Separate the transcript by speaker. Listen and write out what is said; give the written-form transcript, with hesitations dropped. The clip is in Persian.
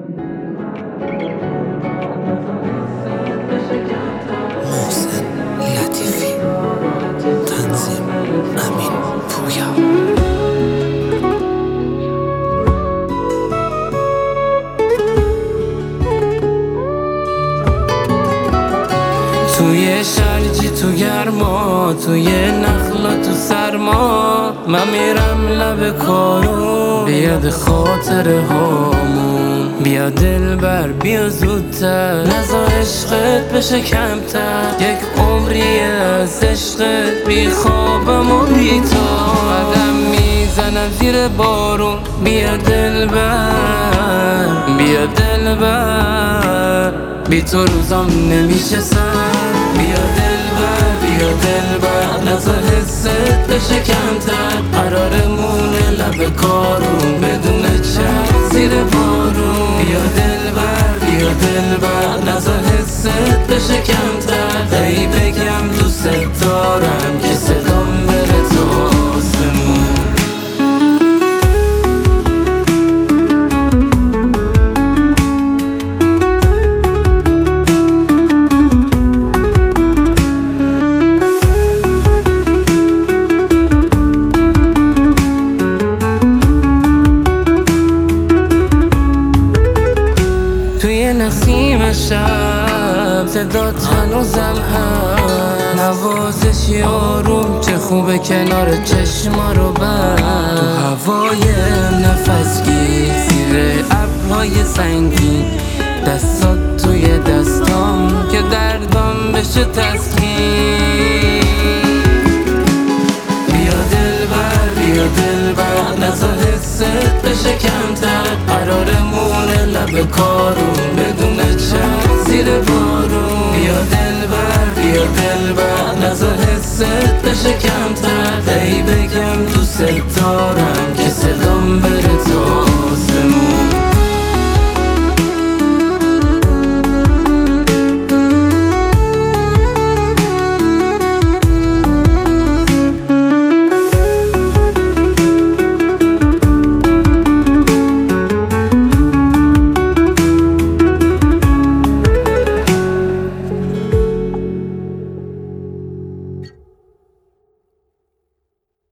Speaker 1: محسن لطیفی، تنظیم امین پویا. توی شرجی تو گرما، توی نخلا تو سرما، من میرم لب کارو بیاد خاطره هامون. بیا دلبر بیا زودتر، نزا عشقت بشه کمتر. یک عمری از عشقت بی خوابم و بی تو، قدم میزنم زیر بارون. بیا دلبر بیا دلبر، بی تو روزام نمیشه سر. بیا دلبر بیا دلبر، نزا حست بشه کمتر. قرارمونه لب کارون بدون چشم زیر بارون. بیا دلبر بیا دلبر، نزا حست بشه کمتر. ای بگم دوست دارم که صدام بره تو آسمون. توی نسیم شب صدات هنوزم هست، نوازشی آروم که خوبه کنار چشما رو بست. تو هوای نفس گیر زیر ابرهای سنگین، دستات توی دستام که دردام بشه تسکین. بیا دلبر بیا دلبر، نزا حست بشه کمتر. قرارمونه لب کارون بدون چشم زیر بارون. بیا دلبر بیا دلبر، نزا حست بشه کمتر. ای بگم دوست دارم